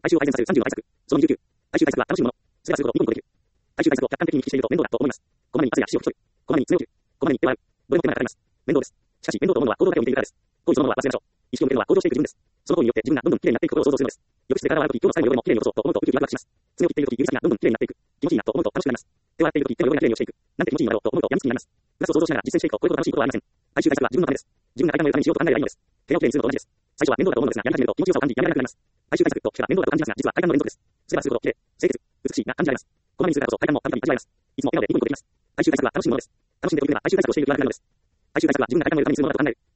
哀愁を改善させる30の対策。その29。哀愁対策は楽しむもの。すればするほどニコニコできる。哀愁対策を客観的に意識していると面倒だと思います。こまめに汗や皮脂を拭き取る。こまめに爪を切る。こまめに手を洗う。どれも手間がかかります。面倒です。しかし、面倒と思うのは行動だけを見ているからです。行為そのものは忘れましょう。意識を向けるのは行動していく自分です。その行為によって自分がどんどん綺麗になっていくことを想像するのです。浴室で体を洗うとき、今日の最後の汚れも綺麗に落とそうと思うとウキウキワクワクします。爪を切っているとき、指先がどんどん綺麗になっていく。気持ちいいなと思うと楽しくなります。手を洗っているとき、手の汚れが綺麗に落ちていく。なんて気持ちいいんだろうと思うとやみつきになります。プラスを想像しながら実践していくとこれほど楽しいことはありません。最終対策は自分のためです。自分が快感を得るためにしようと考えればいいのです。部屋をきれいにするのと同じです。最初は面倒だと思うのですが、やり始めると気持ちよさを感じ、やめられなくなります。最終対策と聞けば面倒だと感じますが、実は快感の連続です。すればするほど綺麗、清潔、美しいが感じられます。こまめにするからこそ快感もたびたび味わえます。いつも笑顔でニコニコできます。最終対策は楽しむものです。楽しんでおければ最終対策をしている気がなくなるのです。最終対策は自分が快感を得るためにするものだと考える。